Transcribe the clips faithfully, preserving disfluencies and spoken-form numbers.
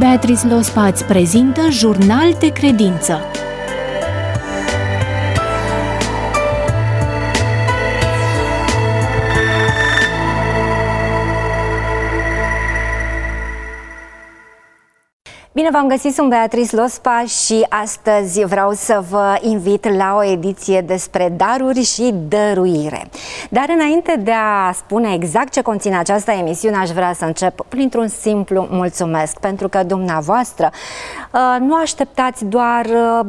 Beatrice Lospa îți prezintă Jurnal de Credință. Bine v-am găsit, sunt Beatrice Lospa și astăzi vreau să vă invit la o ediție despre daruri și dăruire. Dar înainte de a spune exact ce conține această emisiune, aș vrea să încep printr-un simplu mulțumesc, pentru că dumneavoastră nu așteptați doar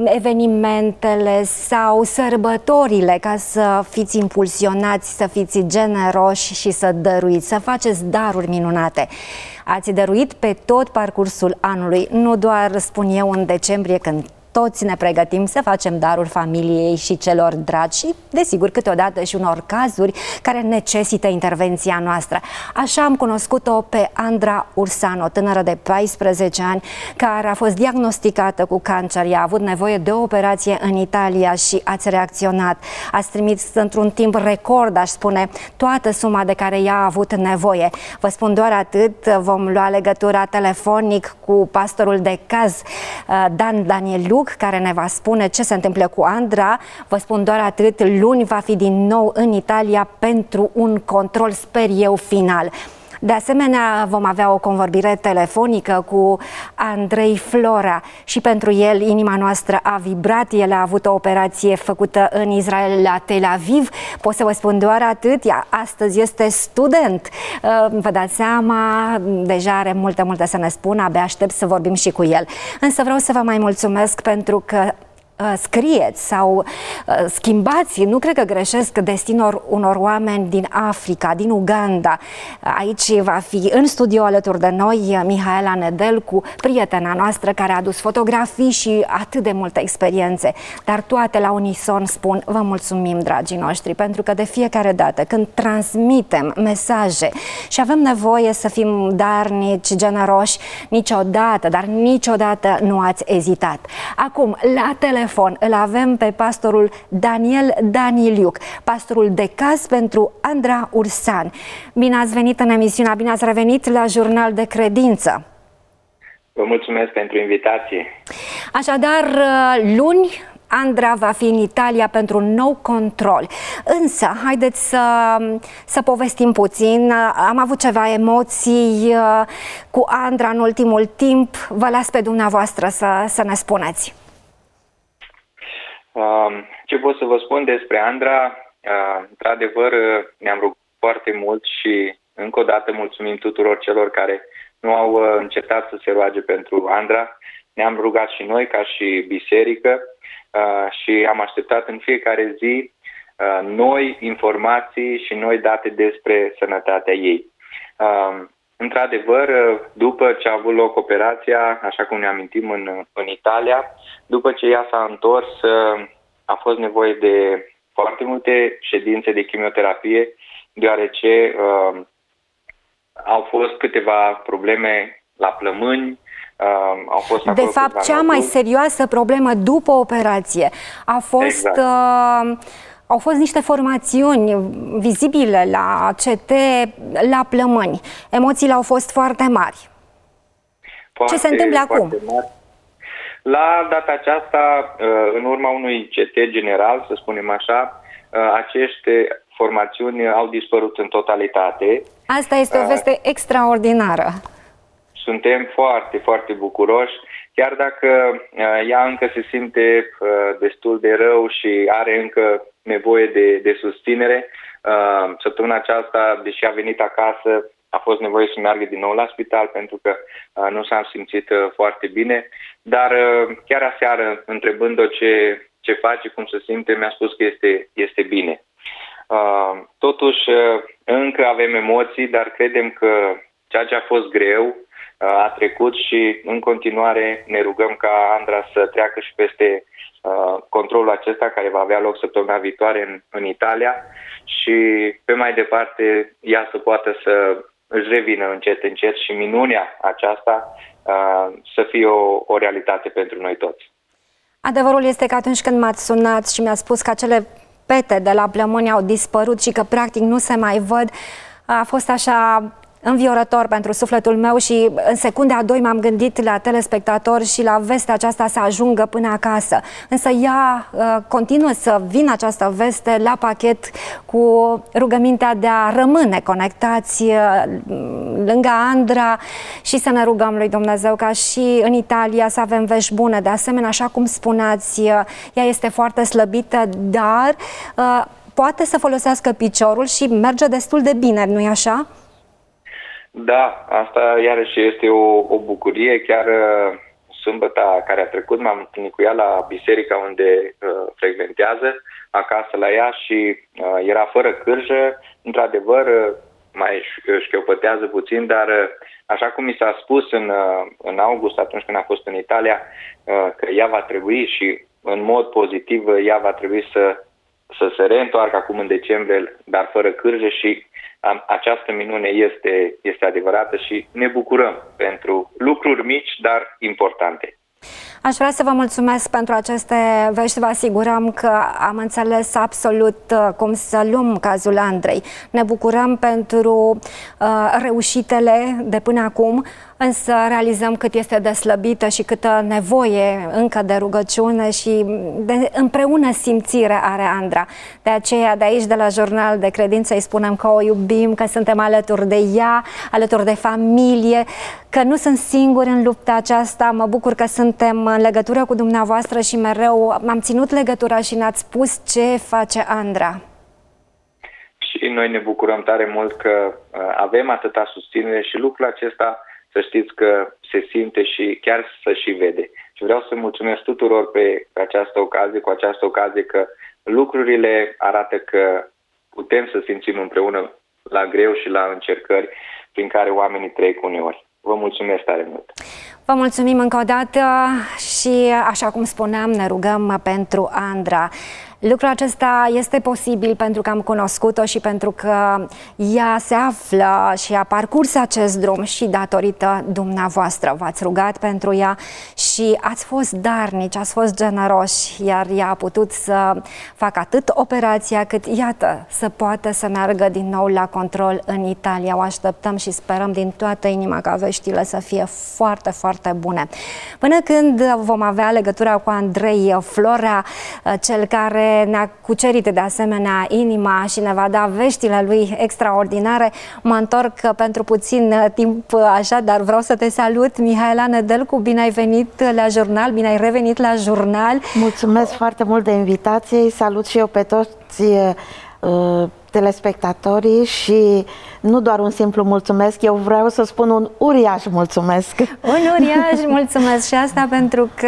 evenimentele sau sărbătorile ca să fiți impulsionați, să fiți generoși și să dăruiți, să faceți daruri minunate. Ați dăruit pe tot parcursul anului, nu doar, spun eu, în decembrie, când toți ne pregătim să facem daruri familiei și celor dragi și, desigur, câteodată și unor cazuri care necesită intervenția noastră. Așa am cunoscut-o pe Andra Ursan, o tânără de paisprezece ani, care a fost diagnosticată cu cancer. Ea a avut nevoie de o operație în Italia și ați reacționat. Ați trimis într-un timp record, aș spune, toată suma de care ea a avut nevoie. Vă spun doar atât, vom lua legătura telefonic cu pastorul de caz, Dan Danielu, care ne va spune ce se întâmplă cu Andra. Vă spun doar atât, luni va fi din nou în Italia pentru un control, sper eu, final. De asemenea, vom avea o convorbire telefonică cu Andrei Flora și pentru el inima noastră a vibrat. El a avut o operație făcută în Israel, la Tel Aviv. Pot să vă spun doar atât, ea astăzi este student. Vă dați seama, deja are multe, multe să ne spună, abia aștept să vorbim și cu el. Însă vreau să vă mai mulțumesc pentru că scrieți sau schimbați, nu cred că greșesc, destinul unor oameni din Africa, din Uganda. Aici va fi în studio alături de noi Mihaela Nedelcu, prietena noastră, care a adus fotografii și atât de multe experiențe. Dar toate la unison spun, vă mulțumim, dragii noștri, pentru că de fiecare dată când transmitem mesaje și avem nevoie să fim darnici, generoși, niciodată, dar niciodată nu ați ezitat. Acum, la telefon îl avem pe pastorul Daniel Danieliu, pastorul de caz pentru Andra Ursan. Bine ați venit în emisiunea, bine ați revenit la Jurnal de Credință. Vă mulțumesc pentru invitație. Așadar, luni Andra va fi în Italia pentru un nou control. Însă, haideți să, să povestim puțin. Am avut ceva emoții cu Andra în ultimul timp. Vă las pe dumneavoastră să, să ne spuneți. Ce pot să vă spun despre Andra? Într-adevăr, ne-am rugat foarte mult și încă o dată mulțumim tuturor celor care nu au încetat să se roage pentru Andra. Ne-am rugat și noi ca și biserică și am așteptat în fiecare zi noi informații și noi date despre sănătatea ei. Într-adevăr, după ce a avut loc operația, așa cum ne amintim în, în Italia, după ce ea s-a întors, a fost nevoie de foarte multe ședințe de chimioterapie, deoarece uh, au fost câteva probleme la plămâni. Uh, au fost de fapt, cea mai serioasă problemă după operație a fost... Exact. Uh, Au fost niște formațiuni vizibile la C T, la plămâni. Emoțiile au fost foarte mari. Foarte, Ce se întâmplă acum? Mari. La data aceasta, în urma unui C T general, să spunem așa, aceste formațiuni au dispărut în totalitate. Asta este o veste extraordinară. Suntem foarte, foarte bucuroși, chiar dacă ea încă se simte destul de rău și are încă nevoie de, de susținere. Săptămâna aceasta, deși a venit acasă, a fost nevoie să meargă din nou la spital pentru că nu s-a simțit foarte bine. Dar chiar aseară, întrebând-o ce, ce face, cum se simte, mi-a spus că este, este bine. Totuși, încă avem emoții, dar credem că ceea ce a fost greu a trecut și în continuare ne rugăm ca Andra să treacă și peste uh, controlul acesta care va avea loc săptămâna viitoare în, în Italia și pe mai departe ea să poată să își revină încet încet și minunea aceasta uh, să fie o, o realitate pentru noi toți. Adevărul este că atunci când m-ați sunat și mi-a spus că acele pete de la plămâni au dispărut și că practic nu se mai văd, a fost așa înviorător pentru sufletul meu și în secunda a doi m-am gândit la telespectatori și la vestea aceasta să ajungă până acasă. Însă ea uh, continuă să vină această veste la pachet cu rugămintea de a rămâne conectați uh, lângă Andra și să ne rugăm lui Dumnezeu ca și în Italia să avem vești bune. De asemenea, așa cum spuneați, uh, ea este foarte slăbită, dar uh, poate să folosească piciorul și merge destul de bine, nu-i așa? Da, asta iarăși este o, o bucurie. Chiar uh, sâmbăta care a trecut m-am întâlnit cu ea la biserica unde uh, frecventează, acasă la ea și uh, era fără cârjă. Într-adevăr, uh, mai șchiopătează puțin, dar uh, așa cum mi s-a spus în, uh, în august, atunci când a fost în Italia, uh, că ea va trebui și în mod pozitiv ea va trebui să, să se reîntoarcă acum în decembrie, dar fără cârje și această minune este, este adevărată și ne bucurăm pentru lucruri mici, dar importante. Aș vrea să vă mulțumesc pentru aceste vești. Vă asigurăm că am înțeles absolut cum să luăm cazul Andrei. Ne bucurăm pentru uh, reușitele de până acum, însă realizăm cât este de slăbită și câtă nevoie încă de rugăciune și de împreună simțire are Andra. De aceea, de aici, de la Jurnal de Credință, îi spunem că o iubim, că suntem alături de ea, alături de familie, că nu sunt singuri în lupta aceasta. Mă bucur că suntem în legătură cu dumneavoastră și mereu m-am ținut legătura și ne-ați spus ce face Andra. Și noi ne bucurăm tare mult că avem atâta susținere și lucrul acesta, să știți că se simte și chiar să și vede. Și vreau să mulțumesc tuturor pe această ocazie, cu această ocazie, că lucrurile arată că putem să simțim împreună la greu și la încercări prin care oamenii trec uneori. Vă mulțumesc tare mult! Vă mulțumim încă o dată și, așa cum spuneam, ne rugăm pentru Andra. Lucrul acesta este posibil pentru că am cunoscut-o și pentru că ea se află și a parcurs acest drum și datorită dumneavoastră. V-ați rugat pentru ea și ați fost darnici, ați fost generoși, iar ea a putut să facă atât operația cât, iată, să poată să meargă din nou la control în Italia. O așteptăm și sperăm din toată inima ca veștile să fie foarte, foarte bune. Până când vom avea legătura cu Andrei Flora, cel care ne-a cucerit de asemenea inima și ne va da veștile lui extraordinare, mă întorc pentru puțin timp așa, dar vreau să te salut, Mihaela Nedelcu, bine ai venit la Jurnal, bine ai revenit la Jurnal. Mulțumesc foarte mult de invitație, salut și eu pe toți uh, telespectatorii și nu doar un simplu mulțumesc, eu vreau să spun un uriaș mulțumesc. Un uriaș mulțumesc și asta pentru că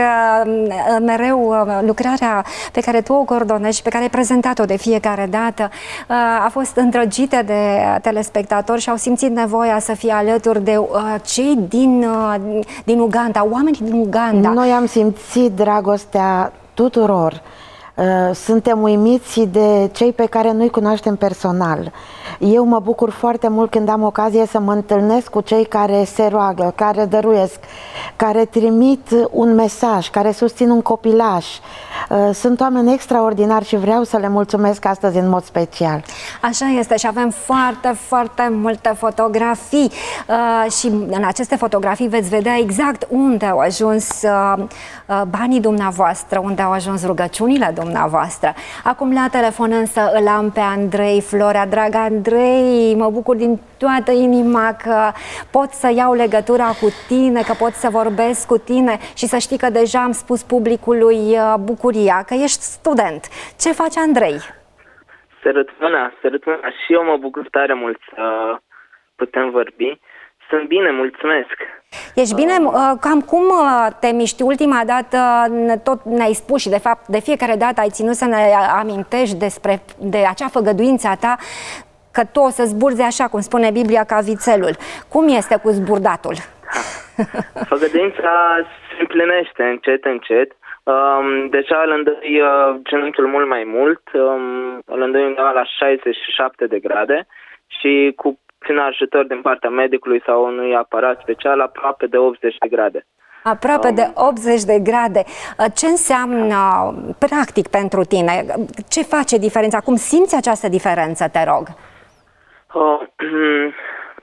mereu lucrarea pe care tu o coordonezi și pe care ai prezentat-o de fiecare dată a fost îndrăgită de telespectatori și au simțit nevoia să fie alături de cei din, din Uganda, oamenii din Uganda. Noi am simțit dragostea tuturor. Suntem uimiți de cei pe care nu-i cunoaștem personal. Eu mă bucur foarte mult când am ocazie să mă întâlnesc cu cei care se roagă, care dăruiesc, care trimit un mesaj, care susțin un copilaș. Sunt oameni extraordinari și vreau să le mulțumesc astăzi în mod special. Așa este și avem foarte, foarte multe fotografii și în aceste fotografii veți vedea exact unde au ajuns banii dumneavoastră, unde au ajuns rugăciunile dumneavoastră. Acum la telefon însă îl am pe Andrei Flora. Dragă Andrei, mă bucur din toată inima că pot să iau legătura cu tine, că pot să vorbesc cu tine și să știi că deja am spus publicului bucuria, că ești student. Ce faci, Andrei? Sărut mâna, sărut mâna și eu mă bucur tare mult să putem vorbi. Sunt bine, mulțumesc. Ești bine? Cam cum te miști? Ultima dată tot ne-ai spus și de fapt de fiecare dată ai ținut să ne amintești despre de acea făgăduință a ta că tu o să zburzi așa cum spune Biblia ca vițelul. Cum este cu zburdatul? Făgăduința se împlinește încet, încet. Um, deja îl îndoi uh, genunchiul mult mai mult, um, îl îndoi undeva la șaizeci și șapte de grade și cu prin ajutor din partea medicului sau unui aparat special aproape de optzeci de grade. Aproape um, de optzeci de grade. Ce înseamnă practic pentru tine? Ce face diferența? Cum simți această diferență, te rog? Uh,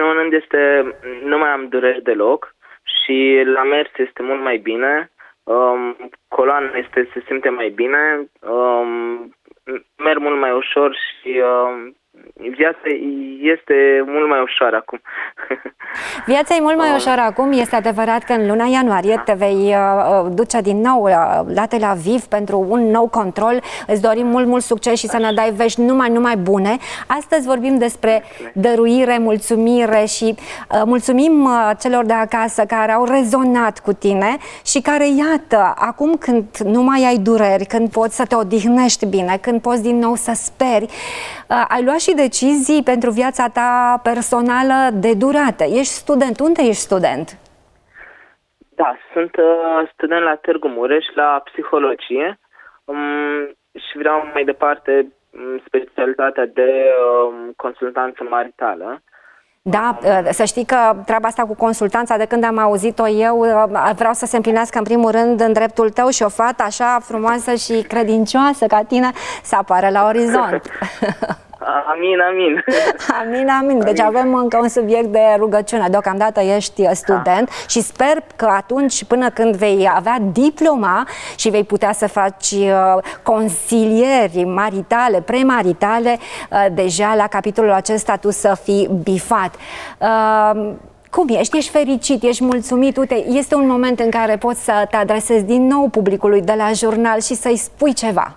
primul rând este, nu mai am dureri deloc și la mers este mult mai bine, um, coloana este, se simte mai bine, um, merg mult mai ușor și um, viața este mult mai ușoară acum. Viața e mult mai ușoară acum. Este adevărat că în luna ianuarie te vei uh, duce din nou uh, la Tel Aviv pentru un nou control. Îți dorim mult, mult succes și să ne dai vești numai, numai bune. Astăzi vorbim despre dăruire, mulțumire și uh, mulțumim uh, celor de acasă care au rezonat cu tine și care, iată, acum când nu mai ai dureri, când poți să te odihnești bine, când poți din nou să speri, uh, ai luat și decizii pentru viața ta personală de durată. Ești student. Unde ești student? Da, sunt uh, student la Târgu Mureș, la psihologie um, și vreau mai departe um, specialitatea de um, consultanță maritală. Da, să știi că treaba asta cu consultanța, de când am auzit-o eu, vreau să se împlinească în primul rând în dreptul tău și o fată așa frumoasă și credincioasă ca tine să apară la orizont. Amin, amin. Amin, amin. Deci avem încă un subiect de rugăciune. Deocamdată ești student da. Și sper că atunci, până când vei avea diploma și vei putea să faci uh, consilieri maritale, premaritale, uh, deja la capitolul acesta tu să fii bifat. Uh, Cum ești? Ești fericit? Ești mulțumit? Uite, este un moment în care poți să te adresezi din nou publicului de la jurnal și să-i spui ceva.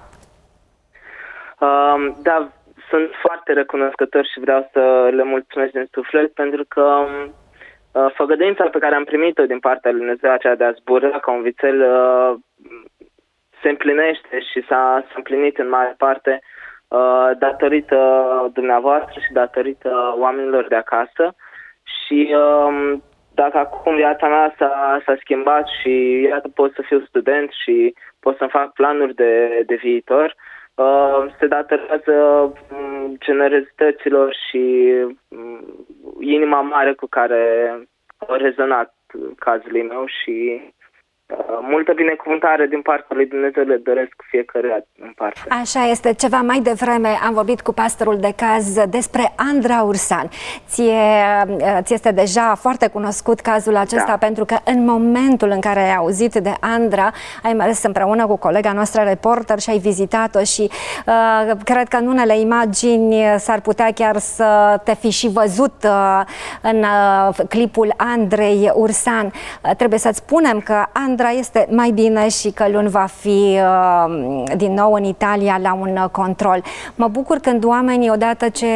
Uh, da, sunt foarte recunoscător și vreau să le mulțumesc din suflet pentru că uh, făgăduința pe care am primit-o din partea lui Dumnezeu, aceea de a zbura ca un vițel, uh, se împlinește și s-a împlinit în mare parte uh, datorită dumneavoastră și datorită oamenilor de acasă. Și uh, dacă acum viața mea s-a, s-a schimbat și iată pot să fiu student și pot să-mi fac planuri de, de viitor, Uh, se datorează um, generozităților și um, inima mare cu care au rezonat cazul meu și uh, multă binecuvântare din partea lui Dumnezeu le doresc fiecare în parte. Așa este. Ceva mai devreme am vorbit cu pastorul de caz despre Andra Ursan. Ție, ți este deja foarte cunoscut cazul acesta, da. Pentru că în momentul în care ai auzit de Andra, ai mers împreună cu colega noastră reporter și ai vizitat-o și uh, cred că în unele imagini s-ar putea chiar să te fi și văzut uh, în uh, clipul Andrei Ursan. Uh, trebuie să-ți spunem că Andra este mai bine și că luni va fi uh, din nou în Italia la un uh, control. Mă bucur când oamenii, odată ce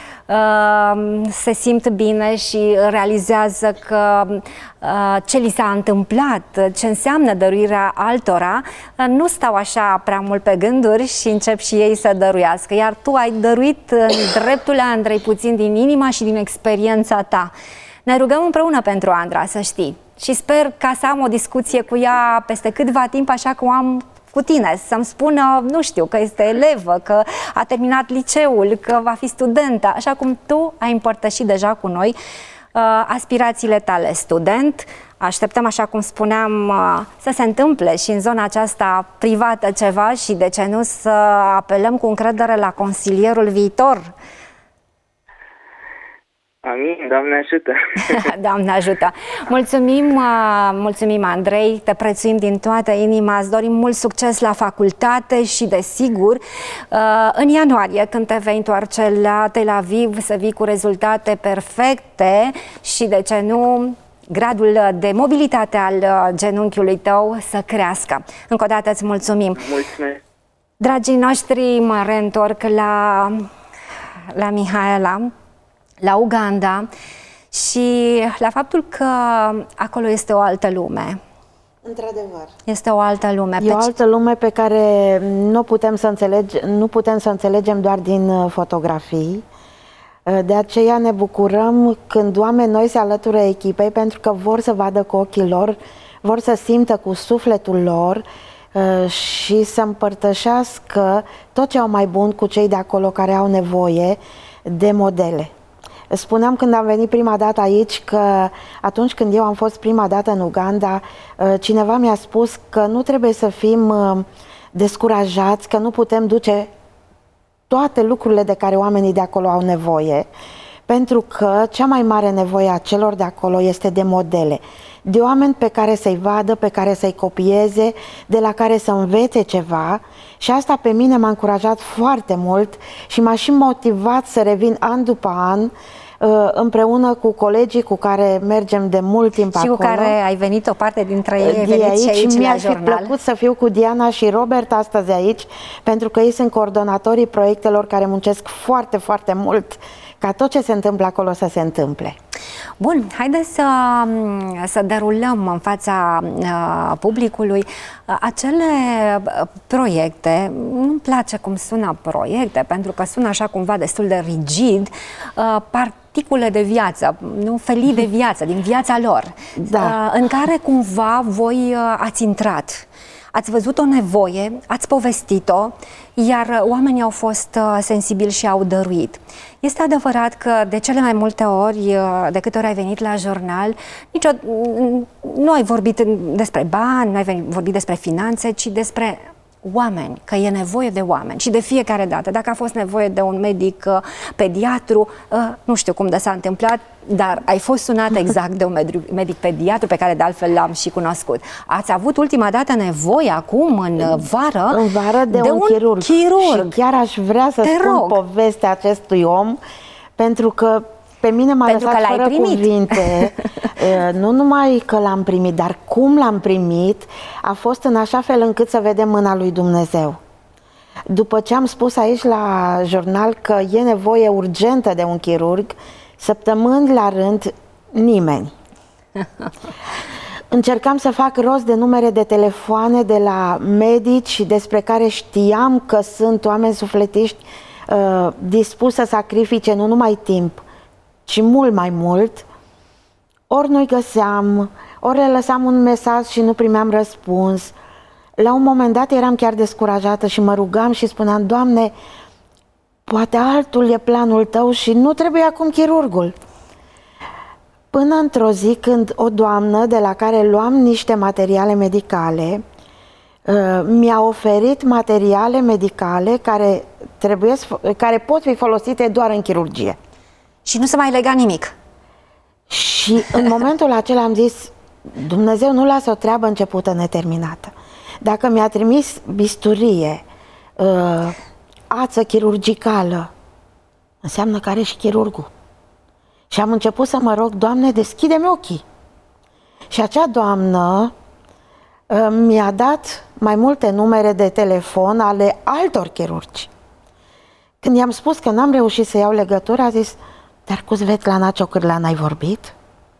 uh, se simt bine și realizează că uh, ce li s-a întâmplat, ce înseamnă dăruirea altora, uh, nu stau așa prea mult pe gânduri și încep și ei să dăruiască. Iar tu ai dăruit în dreptul Andrei puțin din inima și din experiența ta. Ne rugăm împreună pentru Andra, să știi. Și sper ca să am o discuție cu ea peste câtva timp, așa cum am cu tine, să-mi spună, nu știu, că este elevă, că a terminat liceul, că va fi studentă, așa cum tu ai împărtășit deja cu noi uh, aspirațiile tale, student. Așteptăm, așa cum spuneam, uh, să se întâmple și în zona aceasta privată ceva și, de ce nu, să apelăm cu încredere la consilierul viitor. Amin, Doamne ajută! Doamne ajută! Mulțumim, mulțumim, Andrei, te prețuim din toată inima, îți dorim mult succes la facultate și, desigur, în ianuarie, când te vei întoarce la Tel Aviv, să vii cu rezultate perfecte și, de ce nu, gradul de mobilitate al genunchiului tău să crească. Încă o dată îți mulțumim! Mulțumesc! Dragii noștri, mă reîntorc la, la Mihaela, la Uganda și la faptul că acolo este o altă lume. Într-adevăr. Este o altă lume. E o altă lume pe care nu putem să înțelege, nu putem să înțelegem doar din fotografii. De aceea ne bucurăm când oameni noi se alătură echipei, pentru că vor să vadă cu ochii lor, vor să simtă cu sufletul lor și să împărtășească tot ce au mai bun cu cei de acolo care au nevoie de modele. Spuneam când am venit prima dată aici că atunci când eu am fost prima dată în Uganda, cineva mi-a spus că nu trebuie să fim descurajați, că nu putem duce toate lucrurile de care oamenii de acolo au nevoie, pentru că cea mai mare nevoie a celor de acolo este de modele, de oameni pe care să-i vadă, pe care să-i copieze, de la care să învețe ceva, și asta pe mine m-a încurajat foarte mult și m-a și motivat să revin an după an împreună cu colegii cu care mergem de mult timp și acolo. Și cu care ai venit, o parte dintre ei, de aici, aici, aici mi-ar la fi jurnal. plăcut să fiu cu Diana și Robert astăzi aici, pentru că ei sunt coordonatorii proiectelor care muncesc foarte, foarte mult ca tot ce se întâmplă acolo să se întâmple. Bun, haideți să, să derulăm în fața uh, publicului uh, acele proiecte. Nu-mi place cum sună proiecte, pentru că sună așa cumva destul de rigid, uh, particule de viață, nu felii de viață, din viața lor, da. uh, în care cumva voi uh, ați intrat. Ați văzut o nevoie, ați povestit-o, iar oamenii au fost sensibili și au dăruit. Este adevărat că de cele mai multe ori, de câte ori ai venit la jurnal, nicio, nu ai vorbit despre bani, nu ai vorbit despre finanțe, ci despre oameni, că e nevoie de oameni. Și de fiecare dată, dacă a fost nevoie de un medic pediatru, nu știu cum de s-a întâmplat, dar ai fost sunat exact de un medic pediatru pe care de altfel l-am și cunoscut. Ați avut ultima dată nevoie acum, în vară, în vară de, de un, un chirurg. chirurg. Și chiar aș vrea să Te spun rog. povestea acestui om, pentru că pe mine m-a lăsat fără primit. cuvinte. Nu numai că l-am primit, dar cum l-am primit a fost în așa fel încât să vedem mâna lui Dumnezeu. După ce am spus aici la jurnal că e nevoie urgentă de un chirurg, săptămâni la rând, nimeni. Încercam să fac rost de numere de telefoane de la medici despre care știam că sunt oameni sufletiști uh, dispuși să sacrifice nu numai timp, ci mult mai mult. Ori nu-i găseam, ori le lăsam un mesaj și nu primeam răspuns. La un moment dat eram chiar descurajată și mă rugam și spuneam: Doamne, poate altul e planul Tău și nu trebuie acum chirurgul. Până într-o zi când o doamnă de la care luam niște materiale medicale mi-a oferit materiale medicale care, trebuie, care pot fi folosite doar în chirurgie. Și nu se mai lega nimic. Și în momentul acela am zis: Dumnezeu nu lasă o treabă începută neterminată. Dacă mi-a trimis bisturie, ață chirurgicală, înseamnă că are și chirurgul. Și am început să mă rog: Doamne, deschide-mi ochii. Și acea doamnă mi-a dat mai multe numere de telefon ale altor chirurgi. Când i-am spus că n-am reușit să iau legătura, a zis: Dar cu Svetlana Ciocârlean ai vorbit?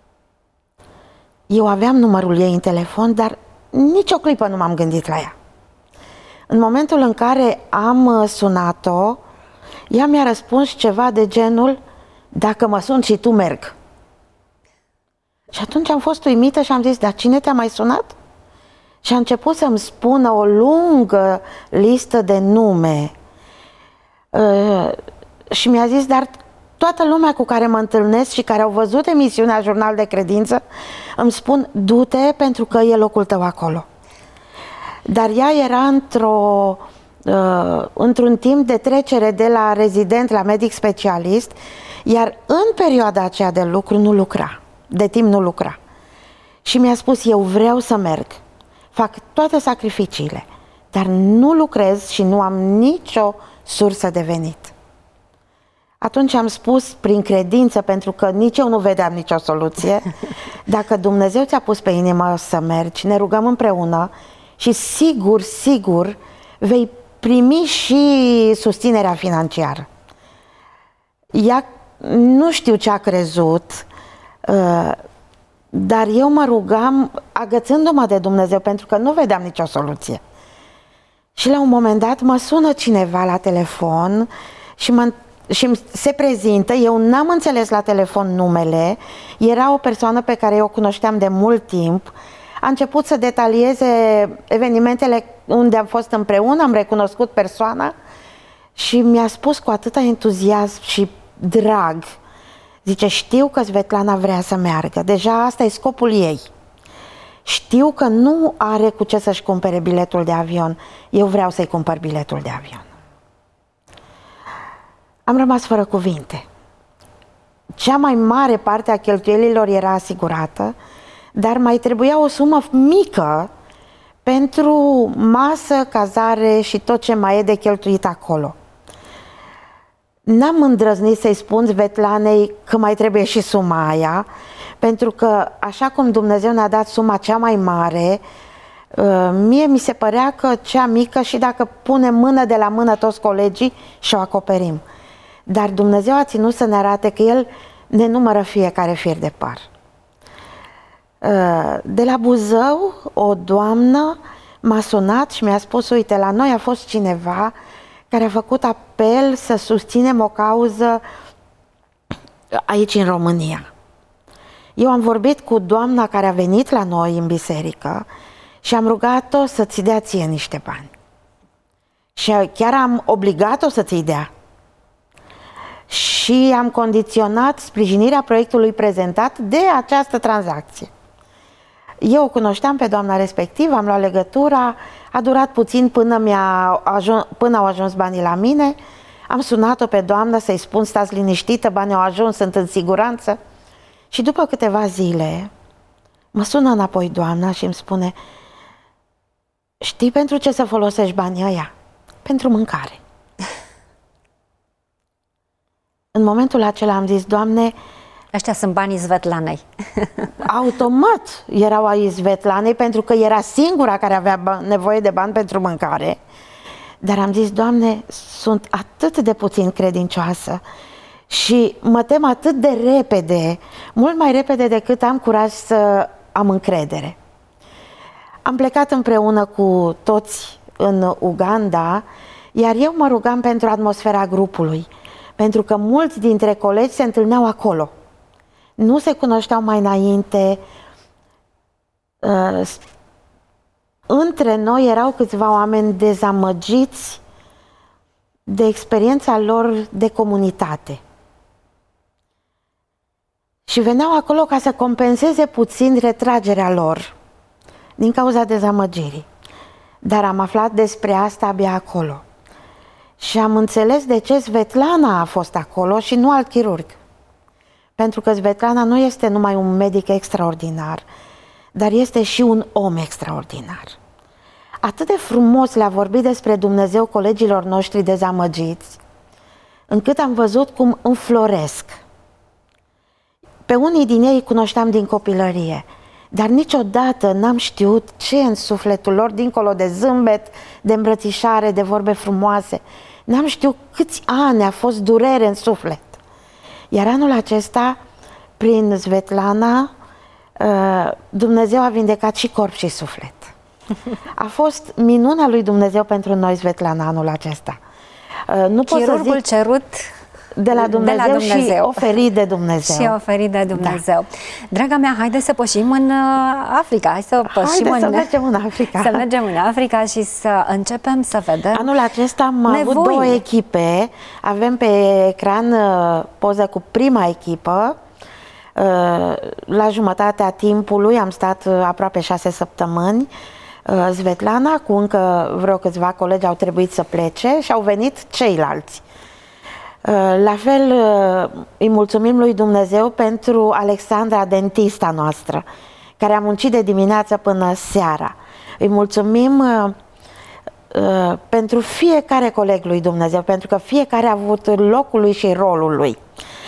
Eu aveam numărul ei în telefon, dar nici o clipă nu m-am gândit la ea. În momentul în care am sunat-o, ea mi-a răspuns ceva de genul: Dacă mă suni și tu, merg. Și atunci am fost uimită și am zis: Dar cine te-a mai sunat? Și a început să-mi spună o lungă listă de nume. Uh, și mi-a zis: Dar toată lumea cu care mă întâlnesc și care au văzut emisiunea Jurnal de Credință îmi spun: Du-te, pentru că e locul tău acolo. Dar ea era într-o, uh, într-un timp de trecere de la rezident la medic specialist, iar în perioada aceea de lucru nu lucra, de timp nu lucra. Și mi-a spus: Eu vreau să merg, fac toate sacrificiile, dar nu lucrez și nu am nicio sursă de venit. Atunci am spus, prin credință, pentru că nici eu nu vedeam nicio soluție: Dacă Dumnezeu ți-a pus pe inimă să mergi, ne rugăm împreună și sigur, sigur vei primi și susținerea financiară. Ea nu știu ce a crezut, dar eu mă rugam agățându-mă de Dumnezeu, pentru că nu vedeam nicio soluție. Și la un moment dat mă sună cineva la telefon și mă și se prezintă, eu n-am înțeles la telefon numele, era o persoană pe care eu o cunoșteam de mult timp, a început să detalieze evenimentele unde am fost împreună, am recunoscut persoana și mi-a spus cu atâta entuziasm și drag, zice: Știu că Svetlana vrea să meargă, deja asta e scopul ei. Știu că nu are cu ce să-și cumpere biletul de avion, eu vreau să-i cumpăr biletul de avion. Am rămas fără cuvinte. cea mai mare parte a cheltuielilor era asigurată, dar mai trebuia o sumă mică pentru masă, cazare și tot ce mai e de cheltuit acolo. N-am îndrăznit să-i spun Svetlanei că mai trebuie și suma aia, pentru că așa cum Dumnezeu ne-a dat suma cea mai mare, mie mi se părea că cea mică, și dacă punem mână de la mână toți colegii, și o acoperim. Dar Dumnezeu a ținut să ne arate că El ne numără fiecare fir de par. De la Buzău, o doamnă m-a sunat și mi-a spus: uite, la noi a fost cineva care a făcut apel să susținem o cauză aici în România. Eu am vorbit cu doamna care a venit la noi în biserică și am rugat-o să ți dea ție niște bani. Și chiar am obligat-o să ți-i dea. Și am condiționat sprijinirea proiectului prezentat de această tranzacție. Eu o cunoșteam pe doamna respectivă, am luat legătura, a durat puțin până, mi-a ajuns, până au ajuns banii la mine. Am sunat-o pe doamnă să-i spun: stați liniștită, banii au ajuns, sunt în siguranță. Și după câteva zile mă sună înapoi doamna și îmi spune: știi pentru ce să folosești banii ăia? Pentru mâncare. În momentul acela am zis: Doamne, ăștia sunt banii Svetlanei. Automat erau ai Svetlanei, pentru că era singura care avea nevoie de bani pentru mâncare. Dar am zis: Doamne, sunt atât de puțin credincioasă și mă tem atât de repede, mult mai repede decât am curaj să am încredere. Am plecat împreună cu toți în Uganda, iar eu mă rugam pentru atmosfera grupului, pentru că mulți dintre colegi se întâlneau acolo. Nu se cunoșteau mai înainte. Între noi erau câțiva oameni dezamăgiți de experiența lor de comunitate. Și veneau acolo ca să compenseze puțin retragerea lor din cauza dezamăgirii. Dar am aflat despre asta abia acolo. Și am înțeles de ce Svetlana a fost acolo și nu alt chirurg. Pentru că Svetlana nu este numai un medic extraordinar, dar este și un om extraordinar. Atât de frumos le-a vorbit despre Dumnezeu colegilor noștri dezamăgiți, încât am văzut cum înfloresc. Pe unii din ei cunoșteam din copilărie, dar niciodată n-am știut ce în sufletul lor, dincolo de zâmbet, de îmbrățișare, de vorbe frumoase. N-am știut câți ani a fost durere în suflet. Iar anul acesta, prin Svetlana, Dumnezeu a vindecat și corp și suflet. A fost minunea lui Dumnezeu pentru noi, Svetlana, anul acesta. Nu pot Chirurgul să zic... cerut De la, Dumnezeu de la Dumnezeu și oferit de Dumnezeu. Și oferit de Dumnezeu. Da. Draga mea, haide să pășim în Africa. Hai să pășim haide în... să mergem în Africa. Să mergem în Africa și să începem să vedem. Anul acesta am nevoi. avut două echipe. Avem pe ecran uh, poză cu prima echipă. Uh, la jumătatea timpului am stat uh, aproape șase săptămâni. Uh, Svetlana cu încă vreo câțiva colegi au trebuit să plece și au venit ceilalți. La fel îi mulțumim lui Dumnezeu pentru Alexandra, dentista noastră, care a muncit de dimineață până seara. Îi mulțumim pentru fiecare coleg lui Dumnezeu, pentru că fiecare a avut locul lui și rolul lui.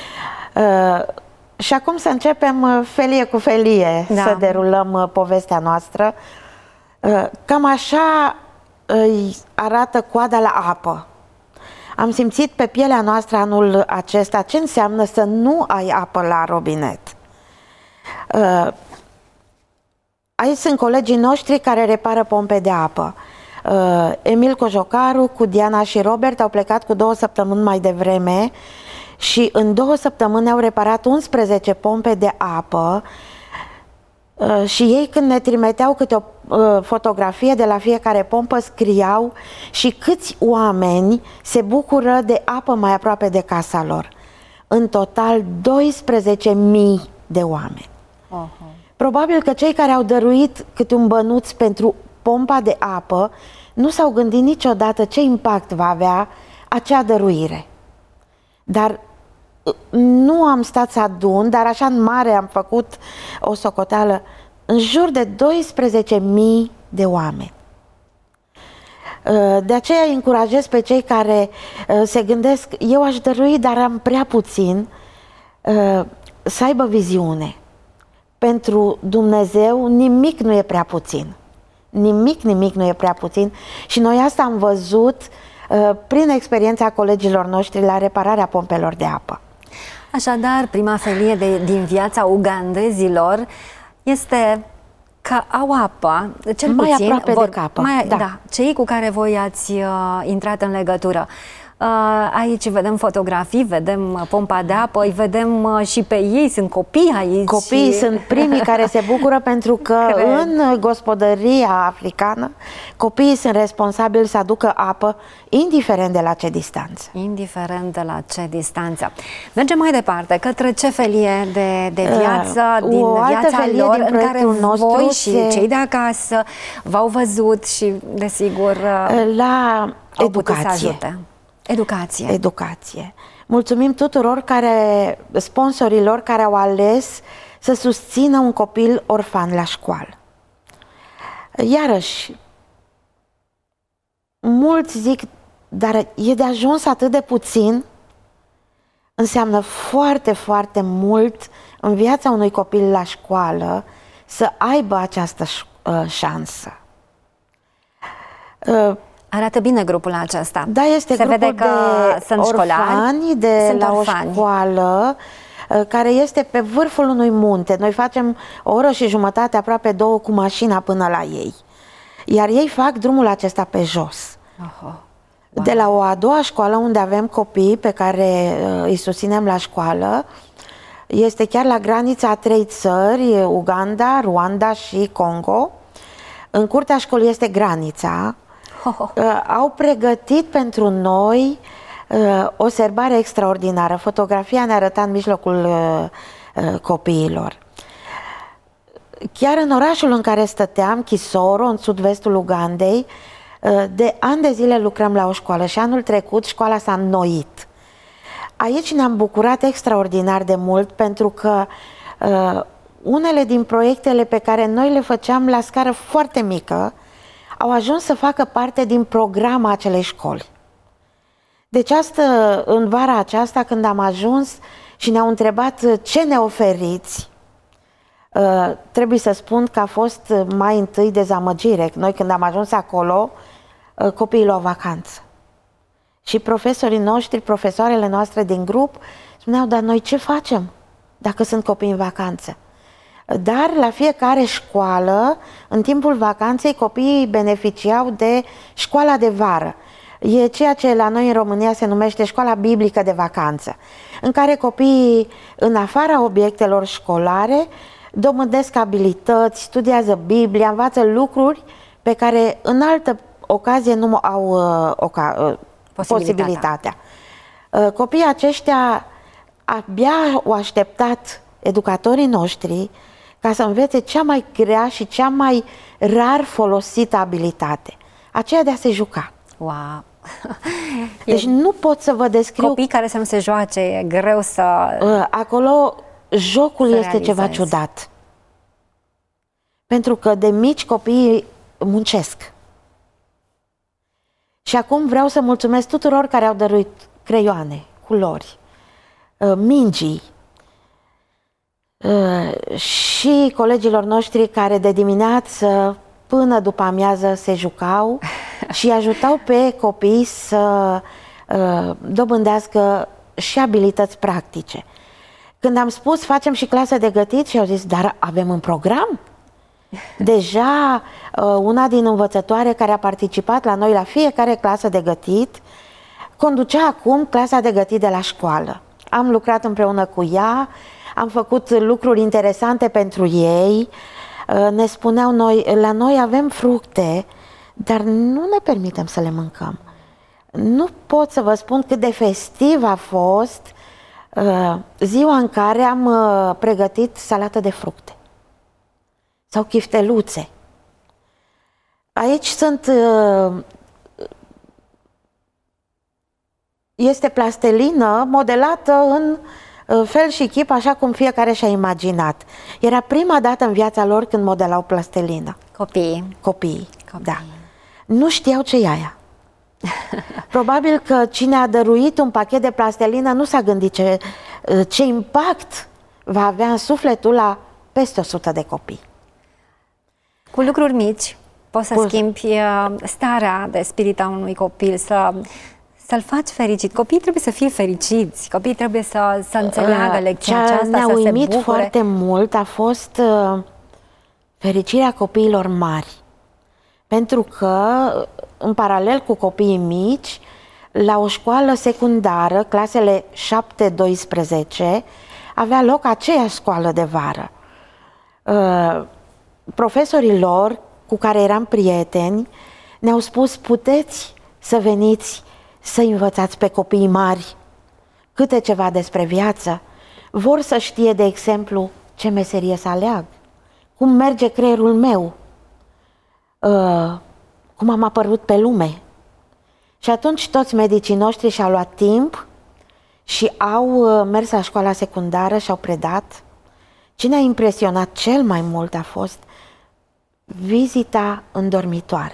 Și acum să începem felie cu felie, da. Să derulăm povestea noastră. Cam așa îi arată coada la apă. Am simțit pe pielea noastră anul acesta ce înseamnă să nu ai apă la robinet. Uh, aici sunt colegii noștri care repară pompe de apă. Uh, Emil Cojocaru cu Diana și Robert au plecat cu două săptămâni mai devreme și în două săptămâni au reparat unsprezece pompe de apă. Uh, și ei, când ne trimiteau câte o uh, fotografie de la fiecare pompă, scriau și câți oameni se bucură de apă mai aproape de casa lor. În total doisprezece mii de oameni. Uh-huh. Probabil că cei care au dăruit câte un bănuț pentru pompa de apă nu s-au gândit niciodată ce impact va avea acea dăruire. Dar nu am stat să adun, dar așa în mare am făcut o socoteală, în jur de douăsprezece mii de oameni. De aceea îi încurajez pe cei care se gândesc, eu aș dărui, dar am prea puțin, să aibă viziune. Pentru Dumnezeu nimic nu e prea puțin. Nimic, nimic nu e prea puțin și noi asta am văzut prin experiența colegilor noștri la repararea pompelor de apă. Așadar, prima felie de, din viața ugandezilor este că au apă, cel mai puțin, aproape vor, de capă. Mai, da. Da, cei cu care voi ați uh, intrat în legătură. Uh, aici vedem fotografii, vedem pompa de apă, îi vedem uh, și pe ei, sunt copii aici. Copiii și... sunt primii care se bucură pentru că Cred. în gospodăria africană copiii sunt responsabili să aducă apă indiferent de la ce distanță. Indiferent de la ce distanță. Mergem mai departe, către ce felie de, de viață uh, din o viața lor din în care nostru voi se... și cei de acasă v-au văzut și desigur uh, la educație. Să ajute. Educație. Educație. Mulțumim tuturor care, sponsorilor care au ales să susțină un copil orfan la școală. Iarăși, mulți zic, dar e de ajuns atât de puțin? Înseamnă foarte, foarte mult în viața unui copil la școală să aibă această uh, șansă. Uh, Arată bine grupul acesta. Da, este Se grupul vede că de sunt orfani de sunt la orfani. o școală care este pe vârful unui munte. Noi facem o oră și jumătate, aproape două, cu mașina până la ei. Iar ei fac drumul acesta pe jos. Oho. Wow. De la o a doua școală unde avem copii pe care îi susținem la școală, este chiar la granița a trei țări, Uganda, Rwanda și Congo. În curtea școlii este granița. Uh, au pregătit pentru noi uh, o serbare extraordinară. Fotografia ne arăta în mijlocul uh, uh, copiilor. Chiar în orașul în care stăteam, Kisoro, în sud-vestul Ugandei, uh, de ani de zile lucrăm la o școală și anul trecut școala s-a înnoit. Aici ne-am bucurat extraordinar de mult pentru că uh, unele din proiectele pe care noi le făceam la scară foarte mică au ajuns să facă parte din programa acelei școli. Deci asta, în vara aceasta, când am ajuns și ne-au întrebat ce ne oferiți, uh, trebuie să spun că a fost mai întâi dezamăgire. Noi când am ajuns acolo, uh, copiii luau vacanță. Și profesorii noștri, profesoarele noastre din grup, spuneau, dar noi ce facem dacă sunt copii în vacanță? Dar la fiecare școală, în timpul vacanței, copiii beneficiau de școala de vară. E ceea ce la noi în România se numește școala biblică de vacanță, în care copiii, în afara obiectelor școlare, dobândesc abilități, studiază Biblia, învață lucruri pe care în altă ocazie nu au uh, oca, uh, posibilitatea. posibilitatea. Uh, copiii aceștia abia au așteptat educatorii noștri ca să învețe cea mai grea și cea mai rar folosită abilitate, aceea de a se juca. Wow! Deci e... nu pot să vă descriu... Copii care să nu se joace, e greu să... Acolo jocul să este realizezi. Ceva ciudat. Pentru că de mici copiii muncesc. Și acum vreau să mulțumesc tuturor care au dăruit creioane, culori, mingii, și colegilor noștri care de dimineață până după amiază se jucau și ajutau pe copii să uh, dobândească și abilități practice. Când am spus facem și clasă de gătit și au zis, dar avem un program? Deja uh, una din învățătoare care a participat la noi la fiecare clasă de gătit conducea acum clasa de gătit de la școală. Am lucrat împreună cu ea, am făcut lucruri interesante pentru ei. Ne spuneau noi, la noi avem fructe, dar nu ne permitem să le mâncăm. Nu pot să vă spun cât de festiv a fost uh, ziua în care am uh, pregătit salată de fructe sau chifteluțe. Aici sunt uh, este plastelină modelată în fel și chip, așa cum fiecare și-a imaginat. Era prima dată în viața lor când modelau plastelină. Copiii. Copiii, Copiii. Da. Nu știau ce e aia. Probabil că cine a dăruit un pachet de plastelină nu s-a gândit ce, ce impact va avea în sufletul la peste o sută de copii. Cu lucruri mici poți să Pus. schimbi starea de spirit a unui copil, să, să-l faci fericit. Copiii trebuie să fie fericiți, copiii trebuie să, să înțeleagă lecția Ce aceasta, ne-a să se uimit bucure. foarte mult a fost uh, fericirea copiilor mari. Pentru că, în paralel cu copiii mici, la o școală secundară, clasele șapte doisprezece, avea loc aceeași școală de vară. Uh, profesorii lor, cu care eram prieteni, ne-au spus: puteți să veniți să învățați pe copiii mari câte ceva despre viață. Vor să știe, de exemplu, ce meserie să aleag, cum merge creierul meu, uh, cum am apărut pe lume. Și atunci toți medicii noștri și-au luat timp și au uh, mers la școala secundară și au predat. Ce ne-a impresionat cel mai mult a fost vizita în dormitoare.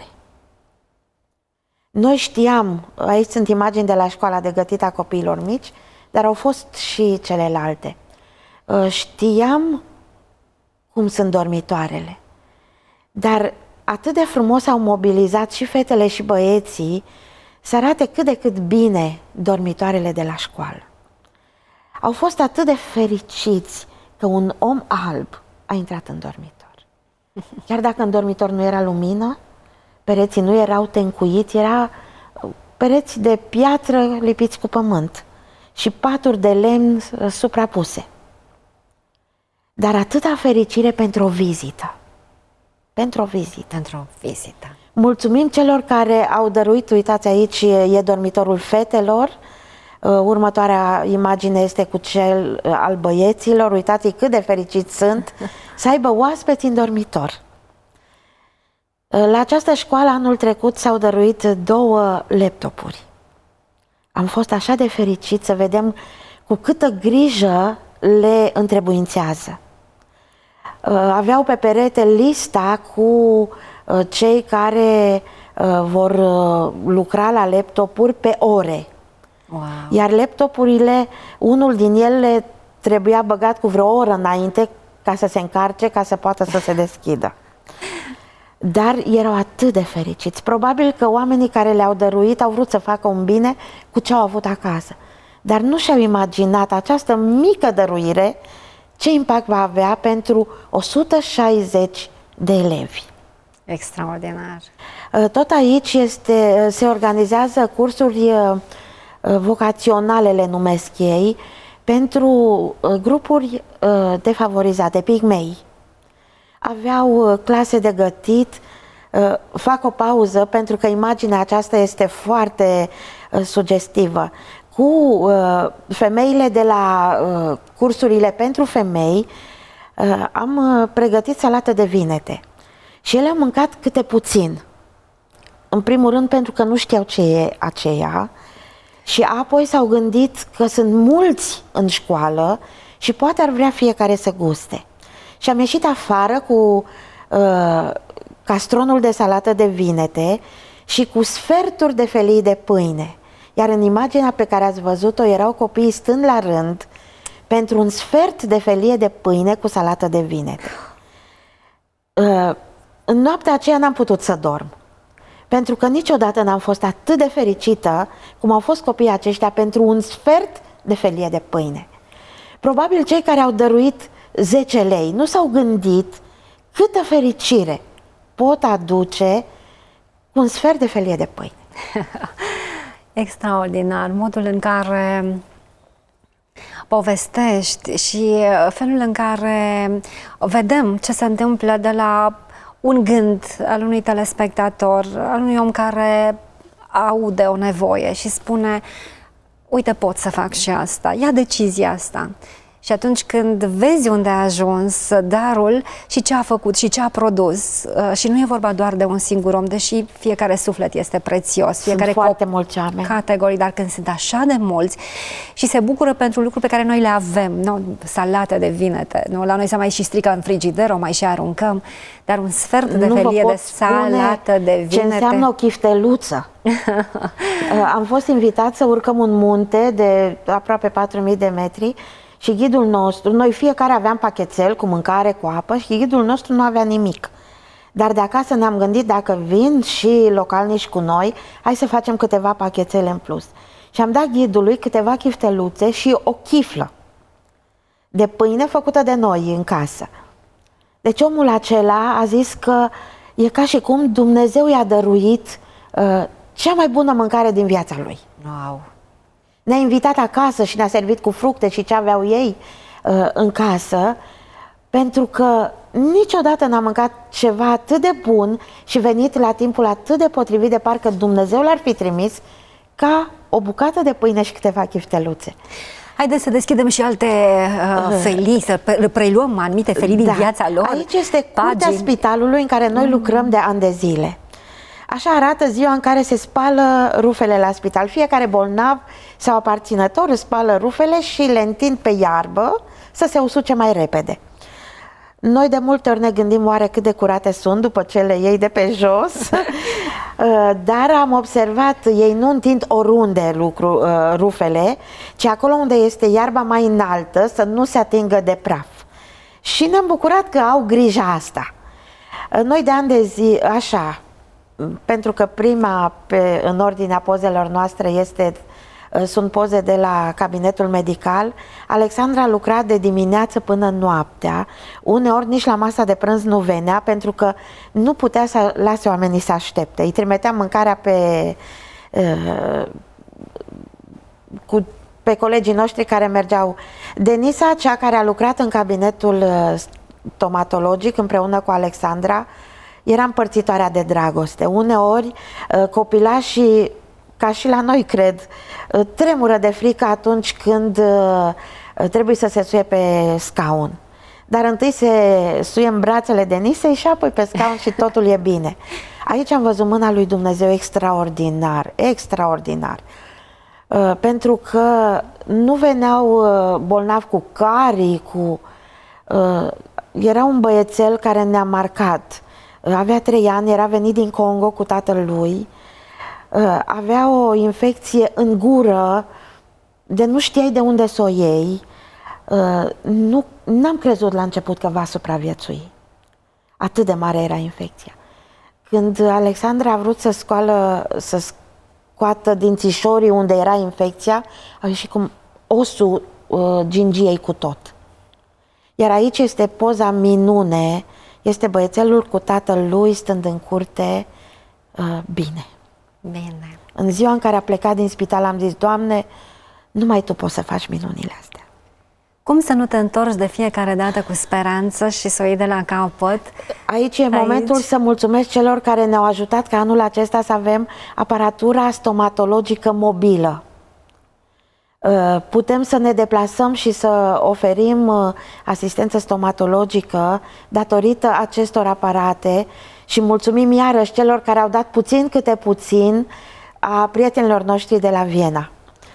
Noi știam, aici sunt imagini de la școala de gătit a copiilor mici, dar au fost și celelalte. Știam cum sunt dormitoarele, dar atât de frumos au mobilizat și fetele și băieții să arate cât de cât bine dormitoarele de la școală. Au fost atât de fericiți că un om alb a intrat în dormitor. Chiar dacă în dormitor nu era lumină, pereții nu erau tencuiți, era pereți de piatră lipiți cu pământ și paturi de lemn suprapuse. Dar atâta fericire pentru o vizită. Pentru o vizită. Pentru o vizită. Mulțumim celor care au dăruit, uitați aici, e dormitorul fetelor. Următoarea imagine este cu cel al băieților. Uitați cât de fericiți sunt să aibă oaspeți în dormitor. La această școală anul trecut s-au dăruit două laptopuri. Am fost așa de fericit să vedem cu câtă grijă le întrebuințează. Aveau pe perete lista cu cei care vor lucra la laptopuri pe ore. Wow. Iar laptopurile, unul din ele trebuia băgat cu vreo oră înainte ca să se încarce, ca să poată să se deschidă. Dar erau atât de fericiți. Probabil că oamenii care le-au dăruit au vrut să facă un bine cu ce au avut acasă. Dar nu și-au imaginat această mică dăruire ce impact va avea pentru o sută șaizeci de elevi. Extraordinar. Tot aici este, se organizează cursuri vocaționale, le numesc ei, pentru grupuri defavorizate, pigmei. Aveau clase de gătit. Fac o pauză pentru că imaginea aceasta este foarte sugestivă. Cu femeile de la cursurile pentru femei am pregătit salată de vinete și ele au mâncat câte puțin. În primul rând pentru că nu știau ce e aceea și apoi s-au gândit că sunt mulți în școală și poate ar vrea fiecare să guste. Și am ieșit afară cu uh, castronul de salată de vinete și cu sferturi de felii de pâine. Iar în imaginea pe care ați văzut-o erau copiii stând la rând pentru un sfert de felie de pâine cu salată de vinete. Uh, în noaptea aceea n-am putut să dorm, pentru că niciodată n-am fost atât de fericită cum au fost copiii aceștia pentru un sfert de felie de pâine. Probabil cei care au dăruit zece lei nu s-au gândit câtă fericire pot aduce cu un sfert de felie de pâine. Extraordinar, modul în care povestești și felul în care vedem ce se întâmplă de la un gând al unui telespectator, al unui om care aude o nevoie și spune: uite, pot să fac și asta, ia decizia asta. Și atunci când vezi unde a ajuns darul și ce a făcut și ce a produs, și nu e vorba doar de un singur om, deși fiecare suflet este prețios, fiecare sunt foarte mulți oameni. Categorii, dar când sunt așa de mulți și se bucură pentru lucruri pe care noi le avem, nu? Salate de vinete, nu? La noi se mai și strică în frigider, o mai și aruncăm, dar un sfert de felie de salată de vinete. Ce înseamnă o chifteluță. Am fost invitat să urcăm un munte de aproape patru mii de metri și ghidul nostru, noi fiecare aveam pachetel cu mâncare, cu apă și ghidul nostru nu avea nimic. Dar de acasă ne-am gândit, dacă vin și localnici cu noi, hai să facem câteva pachetele în plus. Și am dat ghidului câteva chifteluțe și o chiflă de pâine făcută de noi în casă. Deci omul acela a zis că e ca și cum Dumnezeu i-a dăruit uh, cea mai bună mâncare din viața lui. Wow! Ne-a invitat acasă și ne-a servit cu fructe și ce aveau ei uh, în casă, pentru că niciodată n-am mâncat ceva atât de bun și venit la timpul atât de potrivit, de parcă Dumnezeu l-ar fi trimis, ca o bucată de pâine și câteva chifteluțe. Haideți să deschidem și alte uh, felii, să preluăm anumite felii din da. viața lor. Aici este curtea spitalului în care noi lucrăm de ani de zile. Așa arată ziua în care se spală rufele la spital. Fiecare bolnav sau aparținător își spală rufele și le întind pe iarbă să se usuce mai repede. Noi de multe ori ne gândim oare cât de curate sunt după ce le iei de pe jos, dar am observat, ei nu întind oriunde lucru, rufele, ci acolo unde este iarba mai înaltă să nu se atingă de praf. Și ne-am bucurat că au grijă asta. Noi de ani de zi, așa, pentru că prima pe, în ordinea pozelor noastre este, sunt poze de la cabinetul medical, Alexandra a lucrat de dimineață până noaptea, uneori nici la masa de prânz nu venea pentru că nu putea să lase oamenii să aștepte. Îi trimitea mâncarea pe, cu, pe colegii noștri care mergeau. Denisa, cea care a lucrat în cabinetul stomatologic împreună cu Alexandra, era împărțitoarea de dragoste. Uneori copilașii, ca și la noi, cred, tremură de frică atunci când trebuie să se suie pe scaun. Dar întâi se suie în brațele Denisei și apoi pe scaun și totul e bine. Aici am văzut mâna lui Dumnezeu extraordinar, extraordinar. Pentru că nu veneau bolnavi cu carii, cu... Era un băiețel care ne-a marcat. Avea trei ani, era venit din Congo cu tatăl lui, avea o infecție în gură, de nu știai de unde să o iei. Nu n-am crezut la început că va supraviețui. Atât de mare era infecția. Când Alexandra a vrut să scoală, să scoată dințișorii unde era infecția, a ieșit cum osul gingiei cu tot. Iar aici este poza minune. Este băiețelul cu tatăl lui stând în curte, uh, bine. Bine. În ziua în care a plecat din spital am zis, Doamne, numai Tu poți să faci minunile astea. Cum să nu te întorci de fiecare dată cu speranță și să o iei de la capăt? Aici e Aici. momentul să mulțumesc celor care ne-au ajutat ca anul acesta să avem aparatura stomatologică mobilă. Putem să ne deplasăm și să oferim asistență stomatologică datorită acestor aparate și mulțumim iarăși celor care au dat puțin câte puțin a prietenilor noștri de la Viena.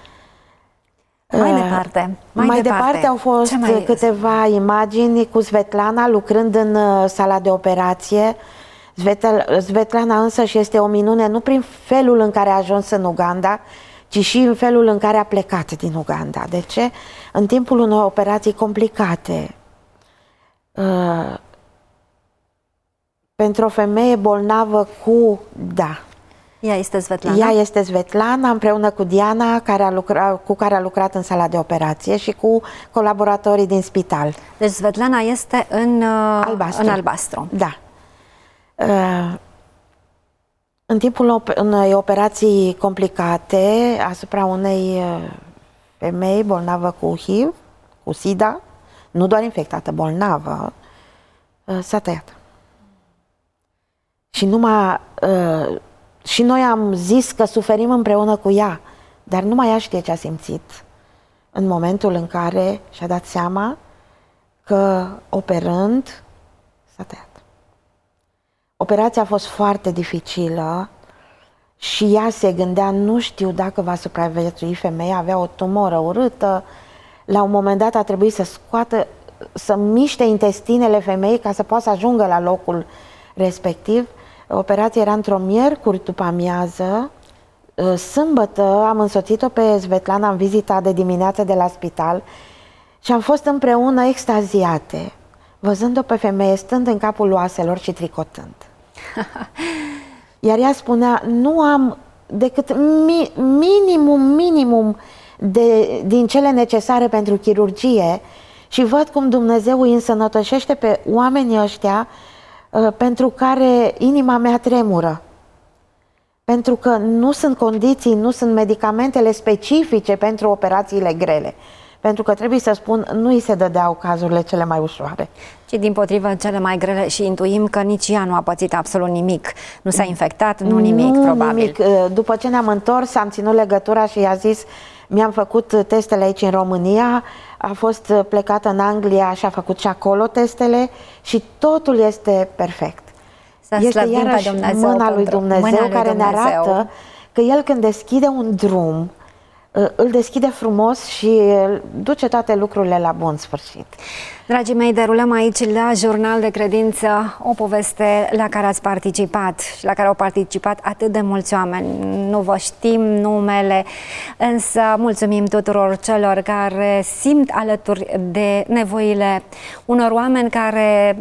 Mai departe, mai, mai departe. departe au fost mai câteva imagini cu Svetlana lucrând în sala de operație. Svetlana însă și este o minune nu prin felul în care a ajuns în Uganda, ci și în felul în care a plecat din Uganda. De ce? În timpul unor operații complicate, uh, pentru o femeie bolnavă cu... Da. Ea este Svetlana? Ea este Svetlana, împreună cu Diana, care a lucrat, cu care a lucrat în sala de operație și cu colaboratorii din spital. Deci Svetlana este în uh, albastru. În albastru. Da. Uh, În timpul unei operații complicate asupra unei femei bolnavă cu H I V, cu SIDA, nu doar infectată, bolnavă, s-a tăiat. Și numai, și noi am zis că suferim împreună cu ea, dar numai ea știe ce a simțit în momentul în care și-a dat seama că operând s-a tăiat. Operația a fost foarte dificilă și ea se gândea, nu știu dacă va supraviețui femeia, avea o tumoră urâtă, la un moment dat a trebuit să scoată, să miște intestinele femeii ca să poată să ajungă la locul respectiv. Operația era într-o miercuri după amiază. Sâmbătă am însoțit-o pe Svetlana în vizita de dimineață de la spital și am fost împreună extaziate, văzând-o pe femeie stând în capul oaselor și tricotând. Iar ea spunea, nu am decât mi minimum, minimum de, din cele necesare pentru chirurgie și văd cum Dumnezeu îi însănătoșește pe oamenii ăștia uh, pentru care inima mea tremură. Pentru că nu sunt condiții, nu sunt medicamentele specifice pentru operațiile grele. Pentru că trebuie să spun, nu îi se dădeau cazurile cele mai ușoare. Ci dimpotrivă cele mai grele și intuim că nici ea nu a pățit absolut nimic. Nu s-a infectat, nu nimic, nu, probabil. Nimic. După ce ne-am întors, am ținut legătura și i-a zis, mi-am făcut testele aici în România, a fost plecată în Anglia și a făcut și acolo testele și totul este perfect. Este iarăși Dumnezeu, mâna lui Dumnezeu, mâna lui care Dumnezeu. ne arată că El când deschide un drum, îl deschide frumos și duce toate lucrurile la bun sfârșit. Dragii mei, derulăm aici la Jurnal de Credință o poveste la care ați participat și la care au participat atât de mulți oameni. Nu vă știm numele, însă mulțumim tuturor celor care simt alături de nevoile unor oameni care